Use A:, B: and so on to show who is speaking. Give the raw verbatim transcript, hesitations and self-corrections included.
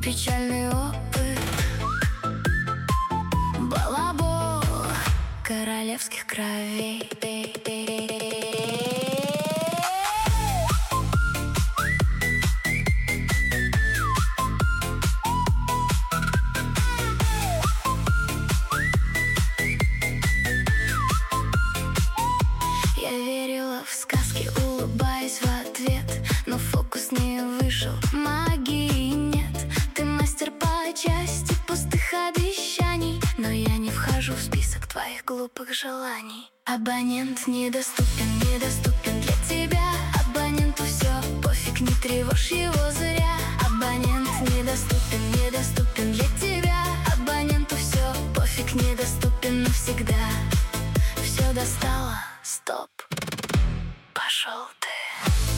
A: печальный опыт. Балабол королевских кровей. Я верила в сказки, улыбаясь в ответ, но фокус не вышел, магии нет. Ты мастер по части пустых обещаний, но я не вхожу в список твоих глупых желаний. Абонент недоступен, недоступен для тебя. Абоненту все пофиг, не тревожь его зря. Абонент недоступен, недоступен для тебя. Абоненту все пофиг, недоступен навсегда. Все достало, стоп, пошел ты.